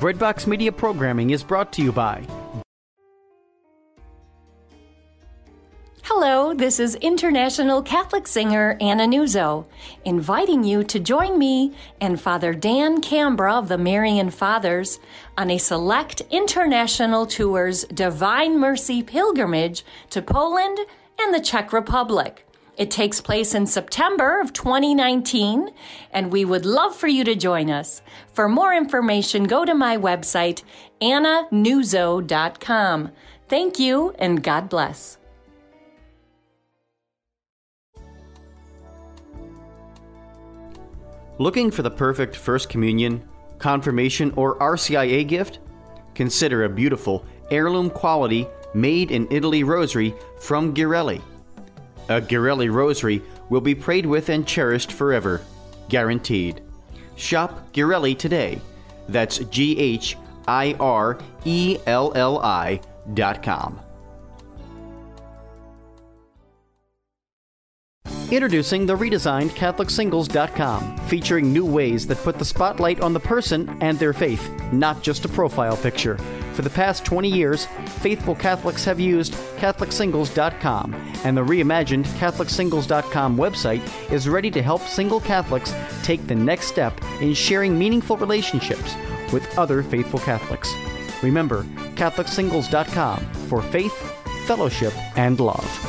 Breadbox Media programming is brought to you by... Hello, this is international Catholic singer Anna Nuzzo, inviting you to join me and Father Dan Cambra of the Marian Fathers on a select international tour's Divine Mercy pilgrimage to Poland and the Czech Republic. It takes place in September of 2019, and we would love for you to join us. For more information, go to my website, annanuzzo.com. Thank you, and God bless. Looking for the perfect First Communion, Confirmation, or RCIA gift? Consider a beautiful, heirloom quality, made-in-Italy rosary from Ghirelli. A Ghirelli rosary will be prayed with and cherished forever, guaranteed. Shop Ghirelli today. That's GHIRELLI.com. Introducing the redesigned CatholicSingles.com, featuring new ways that put the spotlight on the person and their faith, not just a profile picture. For the past 20 years, faithful Catholics have used CatholicSingles.com, and the reimagined CatholicSingles.com website is ready to help single Catholics take the next step in sharing meaningful relationships with other faithful Catholics. Remember, CatholicSingles.com for faith, fellowship, and love.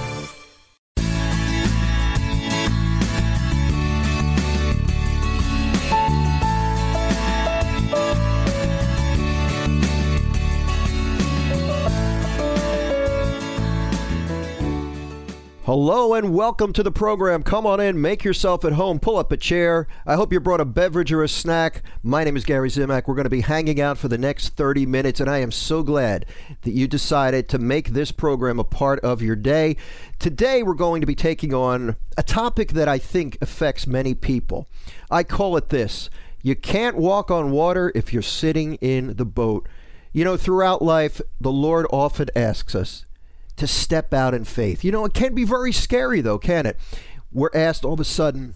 Hello and welcome to the program. Come on in, make yourself at home, pull up a chair. I hope you brought a beverage or a snack. My name is Gary Zimak. We're going to be hanging out for the next 30 minutes, and I am so glad that you decided to make this program a part of your day. Today, we're going to be taking on a topic that I think affects many people. I call it this: you can't walk on water if you're sitting in the boat. You know, throughout life, the Lord often asks us to step out in faith. You know, it can be very scary though, can it? We're asked all of a sudden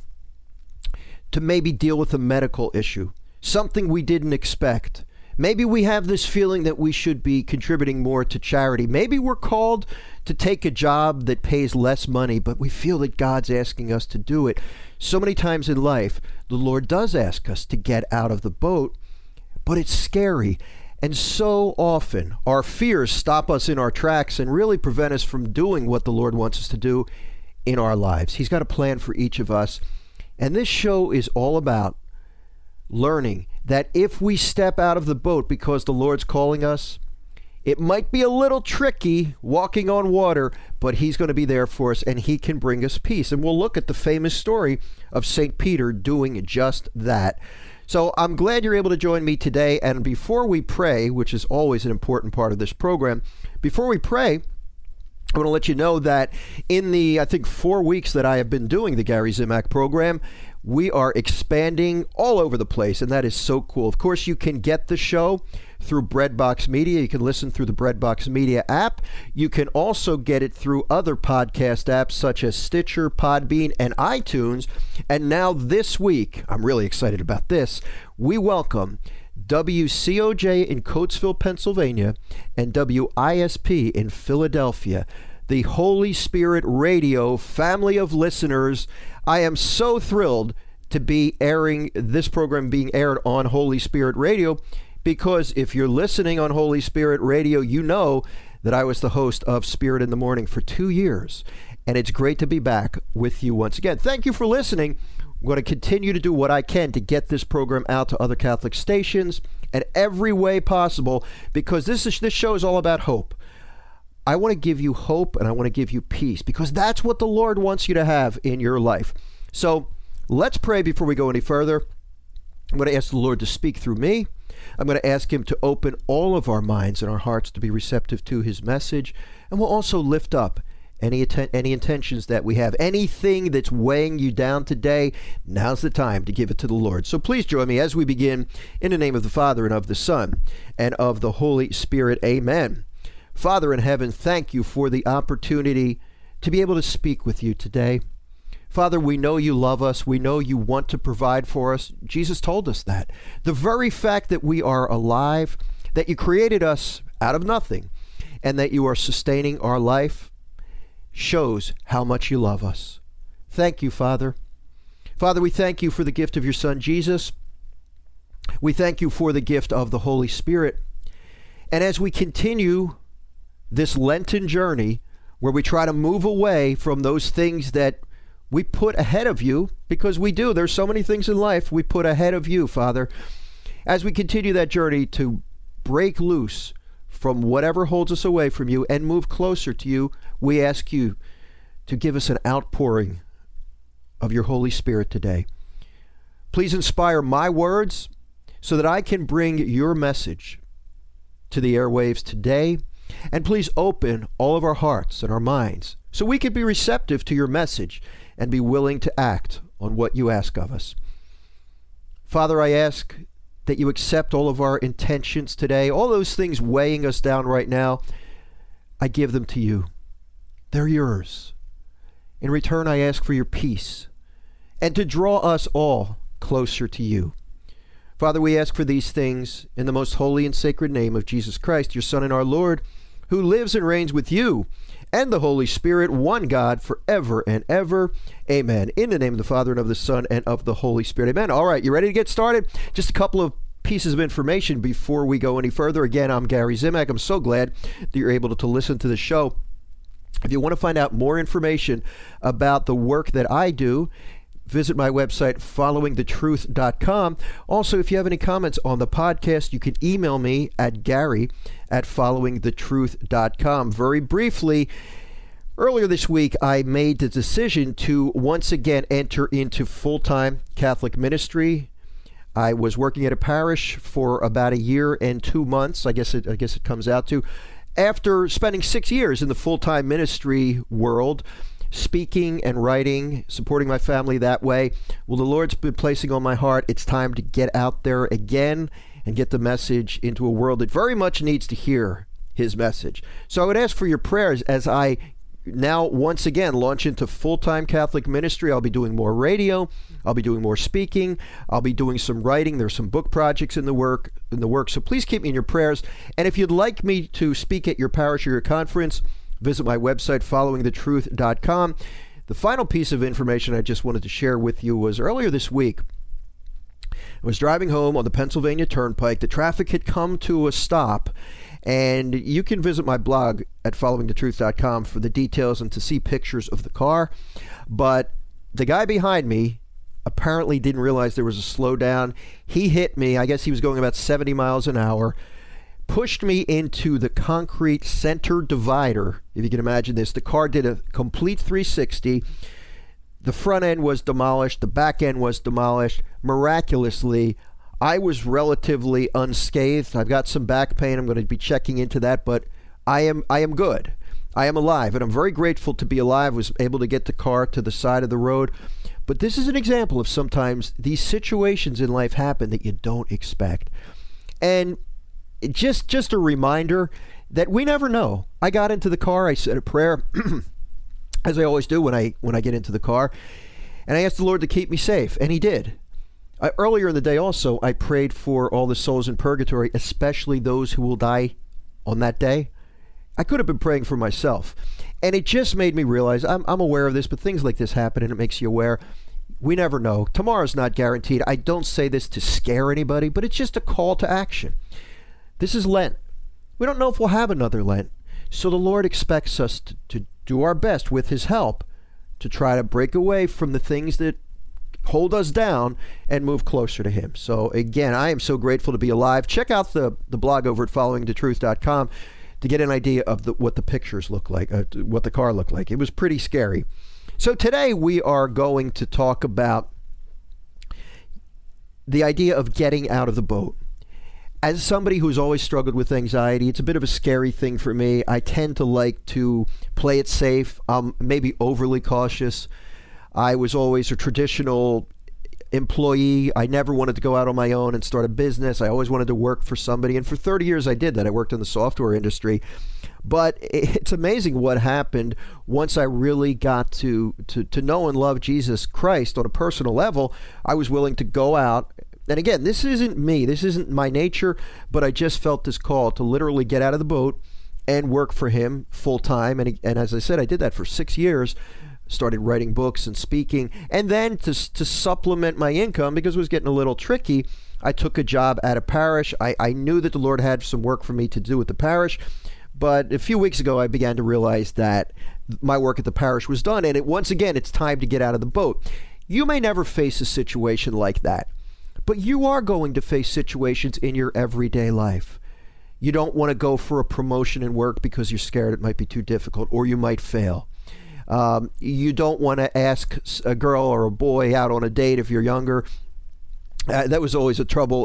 to maybe deal with a medical issue, something we didn't expect. Maybe we have this feeling that we should be contributing more to charity. Maybe we're called to take a job that pays less money, but we feel that God's asking us to do it. So many times in life, the Lord does ask us to get out of the boat, but it's scary. And so often, our fears stop us in our tracks and really prevent us from doing what the Lord wants us to do in our lives. He's got a plan for each of us. And this show is all about learning that if we step out of the boat because the Lord's calling us, it might be a little tricky walking on water, but He's going to be there for us and He can bring us peace. And we'll look at the famous story of St. Peter doing just that. So I'm glad you're able to join me today. And before we pray, which is always an important part of this program, before we pray, I want to let you know that in the, I think, 4 weeks that I have been doing the Gary Zimak program, we are expanding all over the place, and that is so cool. Of course, you can get the show through Breadbox Media. You can listen through the Breadbox Media app. You can also get it through other podcast apps such as Stitcher, Podbean, and iTunes. And now this week, I'm really excited about this, we welcome WCOJ in Coatesville, Pennsylvania, and WISP in Philadelphia, the Holy Spirit Radio family of listeners. I am so thrilled to be airing this program being aired on Holy Spirit Radio, because if you're listening on Holy Spirit Radio, you know that I was the host of Spirit in the Morning for 2 years, and it's great to be back with you once again. Thank you for listening. I'm going to continue to do what I can to get this program out to other Catholic stations in every way possible, because this show is all about hope. I want to give you hope and I want to give you peace, because that's what the Lord wants you to have in your life. So let's pray before we go any further. I'm going to ask the Lord to speak through me. I'm going to ask Him to open all of our minds and our hearts to be receptive to His message. And we'll also lift up any intentions that we have. Anything that's weighing you down today, now's the time to give it to the Lord. So please join me as we begin in the name of the Father and of the Son and of the Holy Spirit. Amen. Father in heaven, thank you for the opportunity to be able to speak with you today. Father, we know you love us. We know you want to provide for us. Jesus told us that. The very fact that we are alive, that you created us out of nothing, and that you are sustaining our life shows how much you love us. Thank you, Father. Father, we thank you for the gift of your Son, Jesus. We thank you for the gift of the Holy Spirit. And as we continue this Lenten journey, where we try to move away from those things that we put ahead of you, because we do. There's so many things in life we put ahead of you, Father. As we continue that journey to break loose from whatever holds us away from you and move closer to you, we ask you to give us an outpouring of your Holy Spirit today. Please inspire my words so that I can bring your message to the airwaves today. And please open all of our hearts and our minds so we can be receptive to your message and be willing to act on what you ask of us. Father, I ask that you accept all of our intentions today, all those things weighing us down right now. I give them to you. They're yours. In return, I ask for your peace and to draw us all closer to you. Father, we ask for these things in the most holy and sacred name of Jesus Christ, your Son and our Lord, who lives and reigns with you and the Holy Spirit, one God, forever and ever. Amen. In the name of the Father, and of the Son, and of the Holy Spirit. Amen. All right, you ready to get started? Just a couple of pieces of information before we go any further. Again, I'm Gary Zimak. I'm so glad that you're able to listen to the show. If you want to find out more information about the work that I do, visit my website, followingthetruth.com. Also, if you have any comments on the podcast, you can email me at gary@followingthetruth.com. Very briefly, earlier this week, I made the decision to once again enter into full-time Catholic ministry. I was working at a parish for about a year and 2 months, I guess it comes out to, after spending 6 years in the full-time ministry world, speaking and writing, supporting my family that way. Well, the Lord's been placing on my heart, it's time to get out there again and get the message into a world that very much needs to hear his message. So I would ask for your prayers as I now once again launch into full-time Catholic ministry. I'll be doing more radio. I'll be doing more speaking. I'll be doing some writing. There's some book projects in the work. So please keep me in your prayers. And if you'd like me to speak at your parish or your conference, visit my website, followingthetruth.com. The final piece of information I just wanted to share with you was earlier this week, I was driving home on the Pennsylvania Turnpike. The traffic had come to a stop, and you can visit my blog at followingthetruth.com for the details and to see pictures of the car. But the guy behind me apparently didn't realize there was a slowdown. He hit me. I guess he was going about 70 miles an hour. Pushed me into the concrete center divider, if you can imagine this. The car did a complete 360. The front end was demolished. The back end was demolished. Miraculously, I was relatively unscathed. I've got some back pain. I'm going to be checking into that, but I am good. I am alive, and I'm very grateful to be alive. Was able to get the car to the side of the road. But this is an example of sometimes these situations in life happen that you don't expect. And just a reminder that we never know. I got into the car, I said a prayer, as I always do when I get into the car, and I asked the Lord to keep me safe, and he did. Earlier in the day also, I prayed for all the souls in purgatory, especially those who will die on that day. I could have been praying for myself, and it just made me realize, I'm aware of this, but things like this happen, and it makes you aware. We never know. Tomorrow's not guaranteed. I don't say this to scare anybody, but it's just a call to action. This is Lent. We don't know if we'll have another Lent. So the Lord expects us to do our best with his help to try to break away from the things that hold us down and move closer to him. So again, I am so grateful to be alive. Check out the blog over at followingthetruth.com to get an idea of what the pictures look like, what the car looked like. It was pretty scary. So today we are going to talk about the idea of getting out of the boat. As somebody who's always struggled with anxiety, it's a bit of a scary thing for me. I tend to like to play it safe. I'm maybe overly cautious. I was always a traditional employee. I never wanted to go out on my own and start a business. I always wanted to work for somebody. And for 30 years I did that. I worked in the software industry. But it's amazing what happened once I really got to know and love Jesus Christ on a personal level. I was willing to go out. And again, this isn't me. This isn't my nature. But I just felt this call to literally get out of the boat and work for him full time. And as I said, I did that for 6 years. Started writing books and speaking. And then to supplement my income, because it was getting a little tricky, I took a job at a parish. I knew that the Lord had some work for me to do with the parish. But a few weeks ago, I began to realize that my work at the parish was done. And once again, it's time to get out of the boat. You may never face a situation like that, but you are going to face situations in your everyday life. You don't want to go for a promotion in work because you're scared it might be too difficult, or you might fail. You don't want to ask a girl or a boy out on a date if you're younger. That was always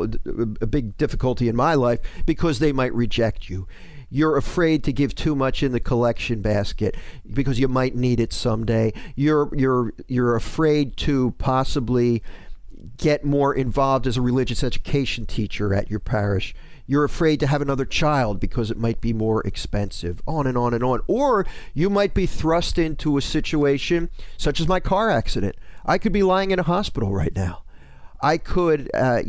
a big difficulty in my life, because they might reject you. You're afraid to give too much in the collection basket because you might need it someday. You're afraid to possibly get more involved as a religious education teacher at your parish. You're afraid to have another child because it might be more expensive, on and on and on. Or you might be thrust into a situation such as my car accident. I could be lying in a hospital right now. I could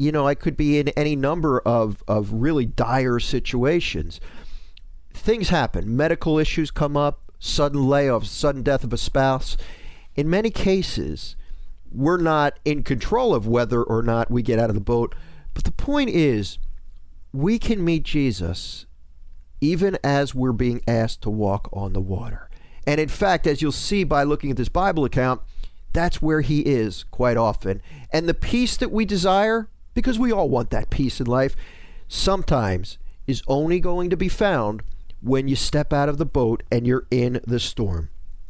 be in any number of really dire situations. Things happen. Medical issues come up, sudden layoffs, sudden death of a spouse. In many cases, we're not in control of whether or not we get out of the boat. But the point is, we can meet Jesus even as we're being asked to walk on the water. And in fact, as you'll see by looking at this Bible account, that's where he is quite often. And the peace that we desire, because we all want that peace in life, sometimes is only going to be found when you step out of the boat and you're in the storm.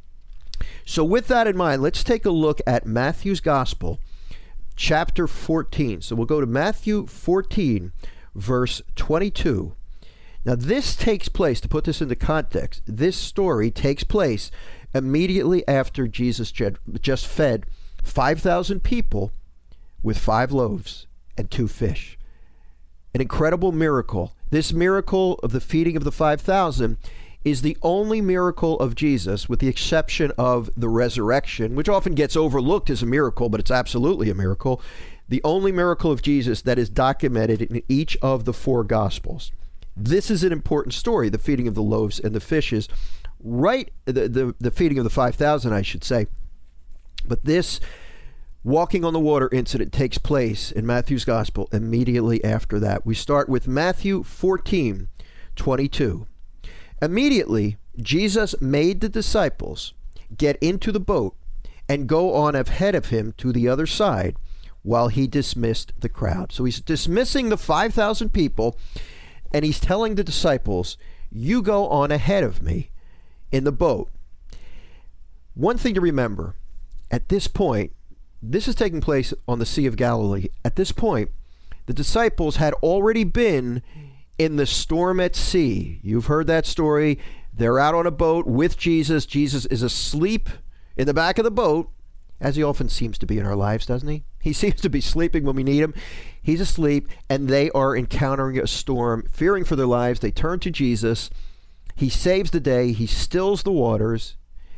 So with that in mind, let's take a look at Matthew's Gospel, chapter 14. So we'll go to Matthew 14, verse 22. Now this takes place, to put this into context, this story takes place immediately after Jesus just fed 5,000 people with 5 loaves and 2 fish. An incredible miracle. This miracle of the feeding of the 5,000 is the only miracle of Jesus, with the exception of the resurrection, which often gets overlooked as a miracle, but it's absolutely a miracle. The only miracle of Jesus that is documented in each of the 4 Gospels. This is an important story, the feeding of the loaves and the fishes. Right, the feeding of the 5,000, I should say. But this walking on the water incident takes place in Matthew's Gospel immediately after that. We start with Matthew 14, 22. Immediately, Jesus made the disciples get into the boat and go on ahead of him to the other side while he dismissed the crowd. So he's dismissing the 5,000 people, and he's telling the disciples, you go on ahead of me in the boat. One thing to remember, at this point, this is taking place on the Sea of Galilee. At this point, the disciples had already been in the storm at sea. You've heard that story. They're out on a boat with Jesus. Jesus is asleep in the back of the boat, as he often seems to be in our lives, doesn't he? He seems to be sleeping when we need him. He's asleep, and they are encountering a storm, fearing for their lives. They turn to Jesus. He saves the day. He stills the waters.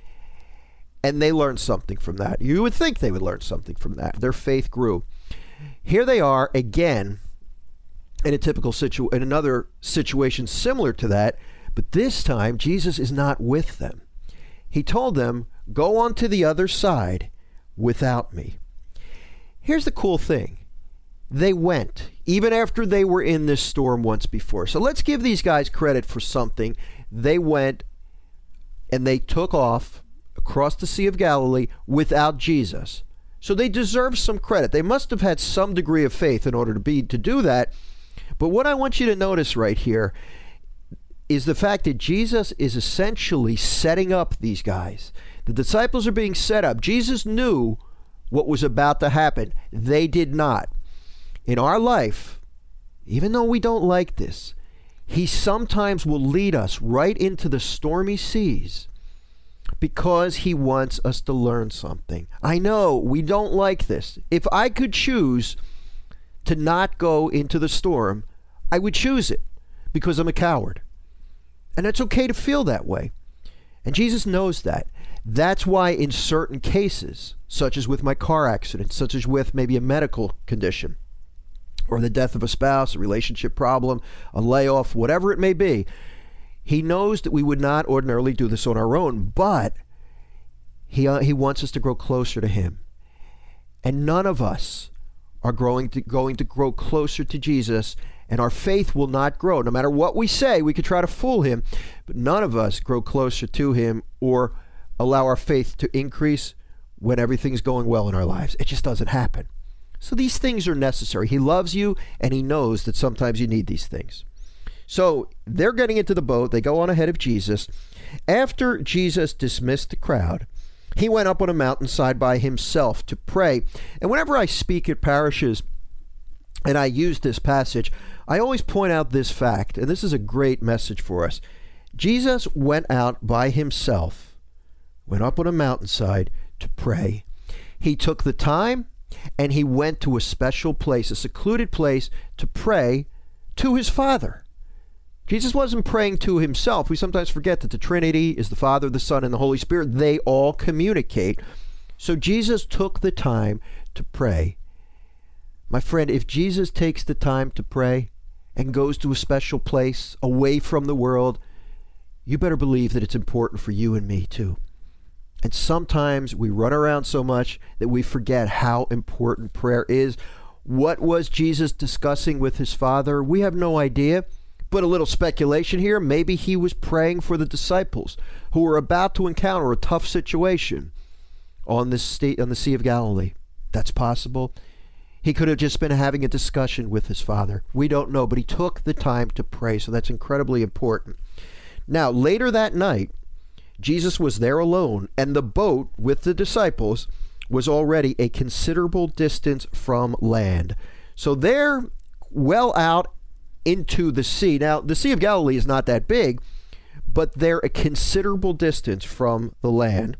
And they learned something from that. You would think they would learn something from that. Their faith grew. Here they are again in in another situation similar to that, but this time Jesus is not with them. He told them, go on to the other side without me. Here's the cool thing. They went, even after they were in this storm once before. So let's give these guys credit for something. They went and they took off across the Sea of Galilee without Jesus. So they deserve some credit. They must have had some degree of faith in order to do that. But what I want you to notice right here is the fact that Jesus is essentially setting up these guys. The disciples are being set up. Jesus knew what was about to happen. They did not. In our life, even though we don't like this, he sometimes will lead us right into the stormy seas because he wants us to learn something. I know we don't like this. If I could choose to not go into the storm, I would choose it because I'm a coward. And it's okay to feel that way. And Jesus knows that. That's why in certain cases, such as with my car accident, such as with maybe a medical condition, or the death of a spouse, a relationship problem, a layoff, whatever it may be, he knows that we would not ordinarily do this on our own, but he wants us to grow closer to him. And none of us are going to grow closer to Jesus, and our faith will not grow. No matter what we say, we could try to fool him, but none of us grow closer to him or allow our faith to increase when everything's going well in our lives. It just doesn't happen. So these things are necessary. He loves you, and he knows that sometimes you need these things. So they're getting into the boat. They go on ahead of Jesus. After Jesus dismissed the crowd, he went up on a mountainside by himself to pray. And whenever I speak at parishes and I use this passage, I always point out this fact, and this is a great message for us. Jesus went out by himself, went up on a mountainside to pray. He took the time and he went to a special place, a secluded place, to pray to his Father. Jesus wasn't praying to himself. We sometimes forget that the Trinity is the Father, the Son, and the Holy Spirit. They all communicate. So Jesus took the time to pray. My friend, if Jesus takes the time to pray and goes to a special place away from the world, you better believe that it's important for you and me too. And sometimes we run around so much that we forget how important prayer is. What was Jesus discussing with his Father? We have no idea. But a little speculation here, maybe he was praying for the disciples who were about to encounter a tough situation on the Sea of Galilee. That's possible. He could have just been having a discussion with his Father. We don't know, but he took the time to pray, so that's incredibly important. Now, later that night, Jesus was there alone, and the boat with the disciples was already a considerable distance from land. So they're well out into the sea. Now, the Sea of Galilee is not that big, but they're a considerable distance from the land,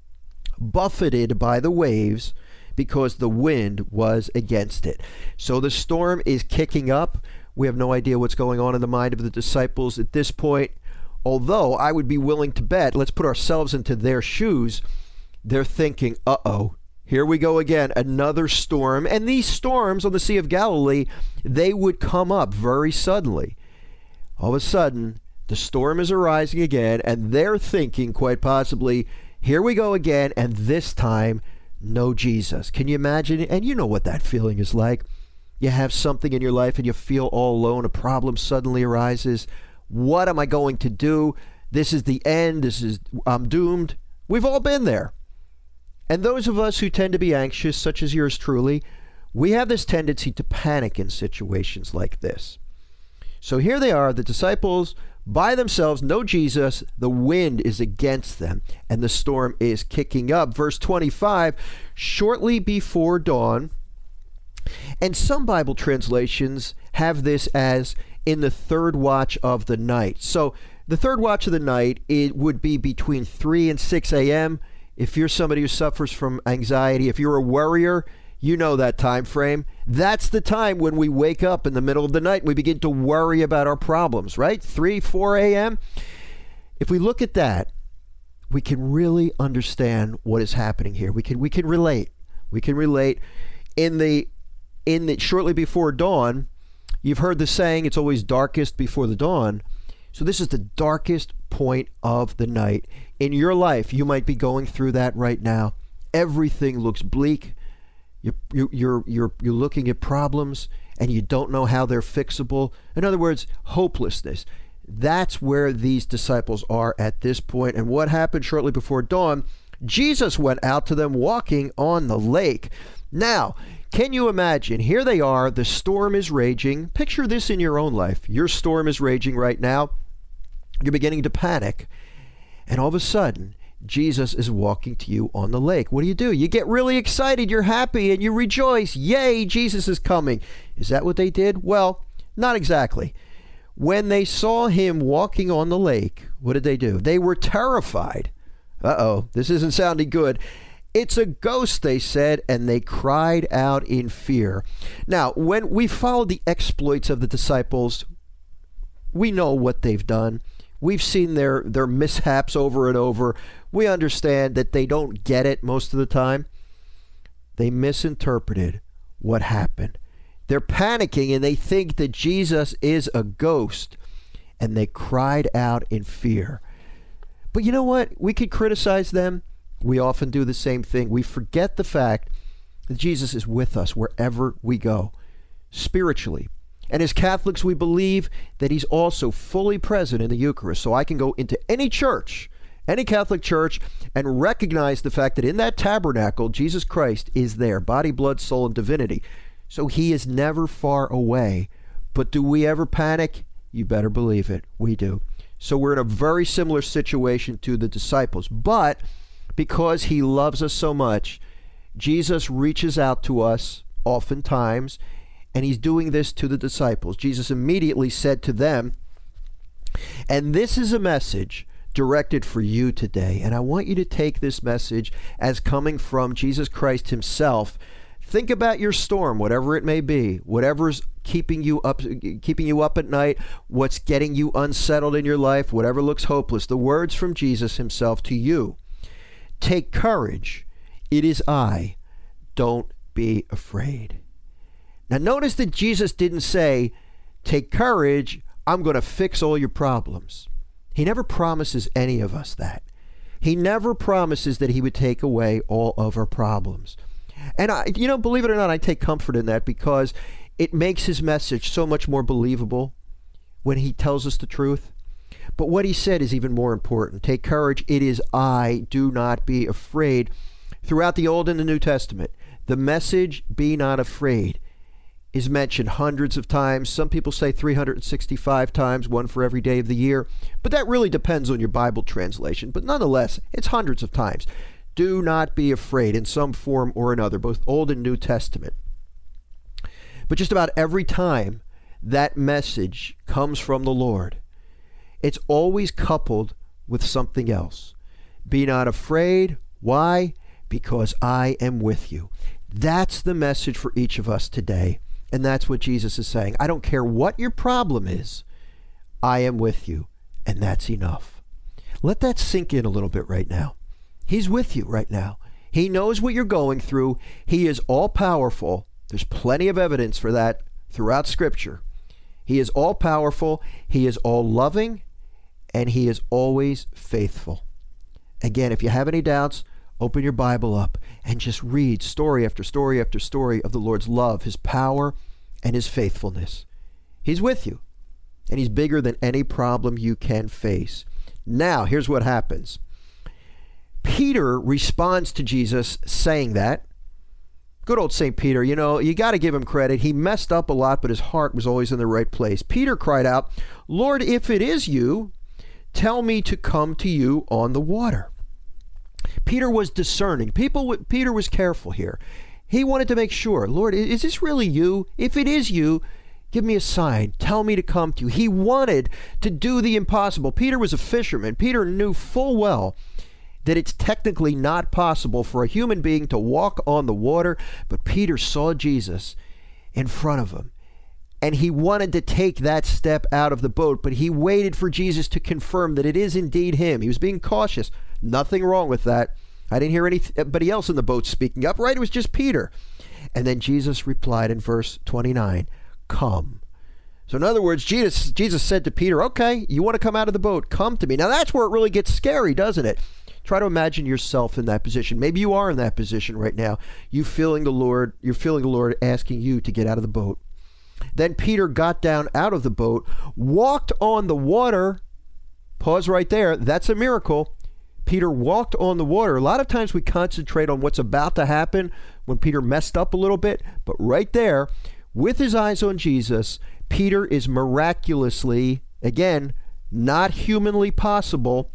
buffeted by the waves because the wind was against it. So the storm is kicking up. We have no idea what's going on in the mind of the disciples at this point, although I would be willing to bet, let's put ourselves into their shoes, they're thinking, uh-oh, here we go again, another storm. And these storms on the Sea of Galilee, they would come up very suddenly. All of a sudden, the storm is arising again, and they're thinking quite possibly, here we go again, and this time, no Jesus. Can you imagine? And you know what that feeling is like. You have something in your life and you feel all alone. A problem suddenly arises. What am I going to do? This is the end. I'm doomed. We've all been there. And those of us who tend to be anxious, such as yours truly, we have this tendency to panic in situations like this. So here they are, the disciples by themselves, no Jesus, the wind is against them, and the storm is kicking up. Verse 25, shortly before dawn, and some Bible translations have this as in the third watch of the night. So the third watch of the night, it would be between 3 and 6 a.m., If you're somebody who suffers from anxiety, if you're a worrier, you know that time frame. That's the time when we wake up in the middle of the night and we begin to worry about our problems, right? 3, 4 a.m. If we look at that, we can really understand what is happening here. We can relate. We can relate. In the shortly before dawn, you've heard the saying, it's always darkest before the dawn. So this is the darkest point of the night. In your life, you might be going through that right now. Everything looks bleak. You're looking at problems and you don't know how they're fixable. In other words, hopelessness. That's where these disciples are at this point. And what happened shortly before dawn? Jesus went out to them walking on the lake. Now, can you imagine? Here they are. The storm is raging. Picture this in your own life. Your storm is raging right now. You're beginning to panic. And all of a sudden, Jesus is walking to you on the lake. What do? You get really excited. You're happy and you rejoice. Yay, Jesus is coming. Is that what they did? Well, not exactly. When they saw him walking on the lake, what did they do? They were terrified. Uh-oh, this isn't sounding good. It's a ghost, they said, and they cried out in fear. Now, when we follow the exploits of the disciples, we know what they've done. We've seen their mishaps over and over. We understand that they don't get it most of the time. They misinterpreted what happened. They're panicking and they think that Jesus is a ghost, and they cried out in fear. But you know what? We could criticize them. We often do the same thing. We forget the fact that Jesus is with us wherever we go, spiritually. And as Catholics, we believe that he's also fully present in the Eucharist. So I can go into any church, any Catholic church, and recognize the fact that in that tabernacle, Jesus Christ is there, body, blood, soul, and divinity. So he is never far away. But do we ever panic? You better believe it. We do. So we're in a very similar situation to the disciples. But because he loves us so much, Jesus reaches out to us oftentimes, and he's doing this to the disciples. Jesus immediately said to them, and this is a message directed for you today, and I want you to take this message as coming from Jesus Christ himself. Think about your storm, whatever it may be, whatever's keeping you up at night, what's getting you unsettled in your life, whatever looks hopeless. The words from Jesus himself to you. Take courage. It is I. Don't be afraid. Now notice that Jesus didn't say, take courage, I'm going to fix all your problems. He never promises any of us that. He never promises that he would take away all of our problems. And believe it or not, I take comfort in that because it makes his message so much more believable when he tells us the truth. But what he said is even more important. Take courage, it is I, do not be afraid. Throughout the Old and the New Testament, the message, be not afraid, is mentioned hundreds of times. Some people say 365 times, one for every day of the year. But that really depends on your Bible translation. But nonetheless, it's hundreds of times. Do not be afraid in some form or another, both Old and New Testament. But just about every time that message comes from the Lord, it's always coupled with something else. Be not afraid. Why? Because I am with you. That's the message for each of us today. And that's what Jesus is saying. I don't care what your problem is. I am with you. And that's enough. Let that sink in a little bit right now. He's with you right now. He knows what you're going through. He is all powerful. There's plenty of evidence for that throughout Scripture. He is all powerful. He is all loving. And he is always faithful. Again, if you have any doubts, open your Bible up and just read story after story after story of the Lord's love, his power, and his faithfulness. He's with you, and he's bigger than any problem you can face. Now, here's what happens. Peter responds to Jesus saying that. Good old St. Peter, you got to give him credit. He messed up a lot, but his heart was always in the right place. Peter cried out, Lord, if it is you, tell me to come to you on the water. Peter was discerning. Peter was careful here. He wanted to make sure, Lord, is this really you? If it is you, give me a sign. Tell me to come to you. He wanted to do the impossible. Peter was a fisherman. Peter knew full well that it's technically not possible for a human being to walk on the water, but Peter saw Jesus in front of him. And he wanted to take that step out of the boat, but he waited for Jesus to confirm that it is indeed him. He was being cautious. Nothing wrong with that. I didn't hear anybody else in the boat speaking up, right? It was just Peter. And then Jesus replied in verse 29, come. So in other words, Jesus said to Peter, okay, you want to come out of the boat, come to me. Now that's where it really gets scary, doesn't it? Try to imagine yourself in that position. Maybe you are in that position right now. You're feeling the Lord asking you to get out of the boat. Then Peter got down out of the boat, walked on the water. Pause right there. That's a miracle. Peter walked on the water. A lot of times we concentrate on what's about to happen when Peter messed up a little bit. But right there, with his eyes on Jesus, Peter is miraculously, again, not humanly possible,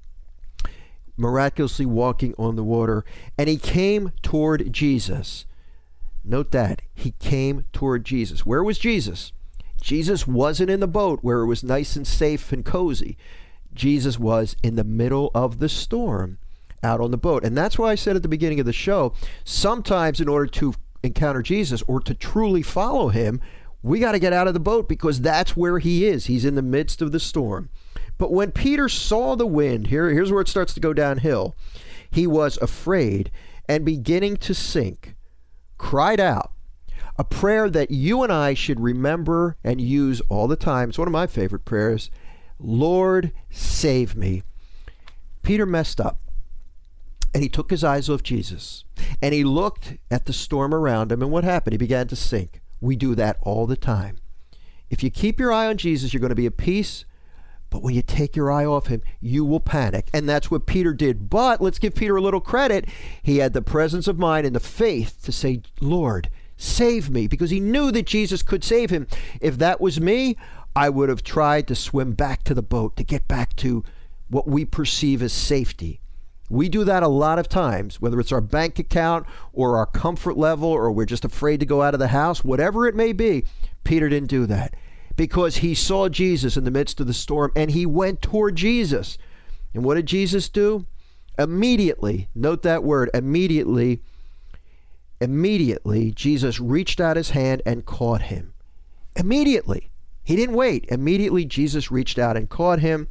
miraculously walking on the water. And he came toward Jesus. Note that. He came toward Jesus. Where was Jesus? Jesus wasn't in the boat where it was nice and safe and cozy. Jesus was in the middle of the storm out on the boat. And that's why I said at the beginning of the show, sometimes in order to encounter Jesus or to truly follow him, we got to get out of the boat because that's where he is. He's in the midst of the storm. But when Peter saw the wind, here's where it starts to go downhill. He was afraid and beginning to sink, cried out, a prayer that you and I should remember and use all the time. It's one of my favorite prayers. Lord, save me. Peter messed up, and he took his eyes off Jesus, and he looked at the storm around him, and what happened? He began to sink. We do that all the time. If you keep your eye on Jesus, you're going to be at peace, but when you take your eye off him, you will panic, and that's what Peter did. But let's give Peter a little credit. He had the presence of mind and the faith to say, Lord, save me, because he knew that Jesus could save him. If that was me, I would have tried to swim back to the boat to get back to what we perceive as safety. We do that a lot of times, whether it's our bank account or our comfort level, or we're just afraid to go out of the house, whatever it may be. Peter didn't do that because he saw Jesus in the midst of the storm, and he went toward Jesus. And what did Jesus do? Immediately, note that word, immediately, Jesus reached out his hand and caught him. Immediately. He didn't wait. Immediately, Jesus reached out and caught him.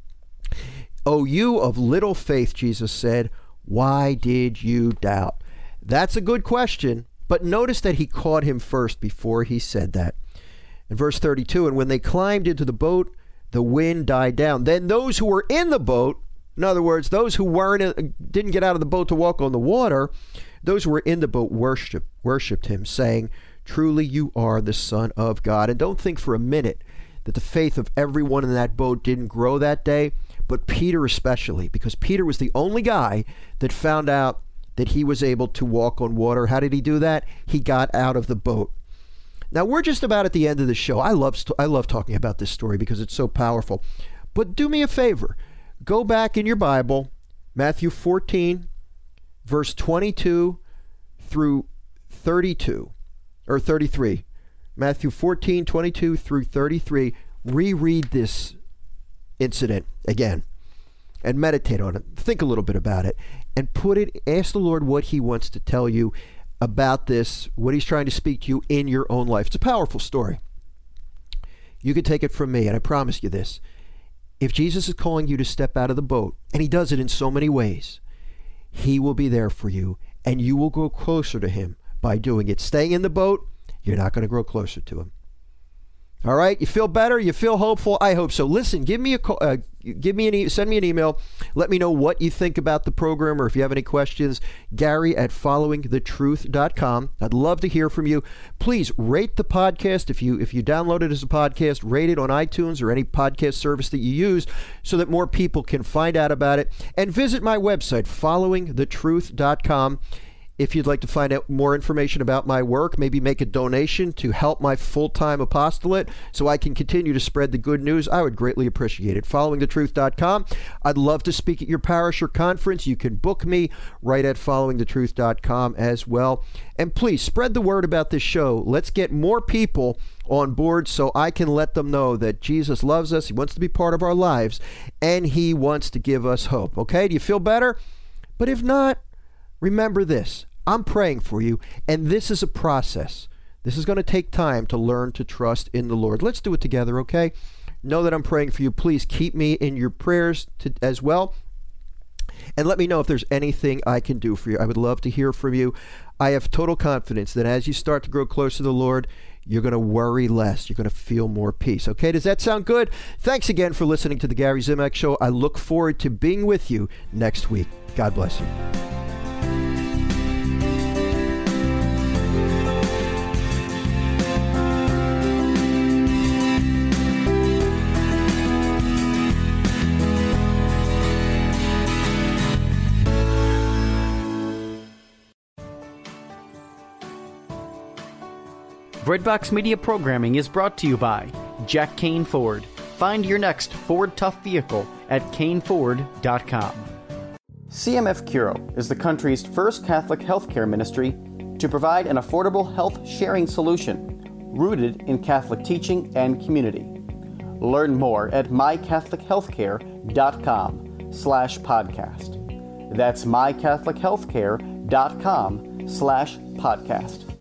"O you of little faith," Jesus said, "why did you doubt?" That's a good question, but notice that he caught him first before he said that. In verse 32, and when they climbed into the boat, the wind died down. Then those who were in the boat, in other words, those who didn't get out of the boat to walk on the water, those who were in the boat worshipped him, saying, "Truly you are the Son of God." And don't think for a minute that the faith of everyone in that boat didn't grow that day, but Peter especially, because Peter was the only guy that found out that he was able to walk on water. How did he do that? He got out of the boat. Now, we're just about at the end of the show. I love talking about this story because it's so powerful. But do me a favor. Go back in your Bible, Matthew 14, verse 22 through 32, or 33. Matthew 14, 22 through 33. Reread this incident again and meditate on it. Think a little bit about it and ask the Lord what he wants to tell you about this, what he's trying to speak to you in your own life. It's a powerful story. You can take it from me, and I promise you this. If Jesus is calling you to step out of the boat, and he does it in so many ways, he will be there for you, and you will grow closer to him by doing it. Staying in the boat, you're not going to grow closer to him. All right, you feel better? You feel hopeful? I hope so. Listen, give me a call, send me an email. Let me know what you think about the program, or if you have any questions, Gary@followingthetruth.com. I'd love to hear from you. Please rate the podcast. If you download it as a podcast, rate it on iTunes or any podcast service that you use so that more people can find out about it. And visit my website, followingthetruth.com. If you'd like to find out more information about my work, maybe make a donation to help my full-time apostolate so I can continue to spread the good news, I would greatly appreciate it. Followingthetruth.com. I'd love to speak at your parish or conference. You can book me right at followingthetruth.com as well. And please spread the word about this show. Let's get more people on board so I can let them know that Jesus loves us. He wants to be part of our lives, and he wants to give us hope. Okay? Do you feel better? But if not, remember this, I'm praying for you, and this is a process. This is going to take time to learn to trust in the Lord. Let's do it together, okay? Know that I'm praying for you. Please keep me in your prayers as well, and let me know if there's anything I can do for you. I would love to hear from you. I have total confidence that as you start to grow closer to the Lord, you're going to worry less. You're going to feel more peace. Okay, does that sound good? Thanks again for listening to The Gary Zimak Show. I look forward to being with you next week. God bless you. Breadbox Media programming is brought to you by Jack Kane Ford. Find your next Ford Tough vehicle at caneford.com. CMF Curo is the country's first Catholic healthcare ministry to provide an affordable health sharing solution rooted in Catholic teaching and community. Learn more at mycatholichealthcare.com/podcast. That's mycatholichealthcare.com/podcast.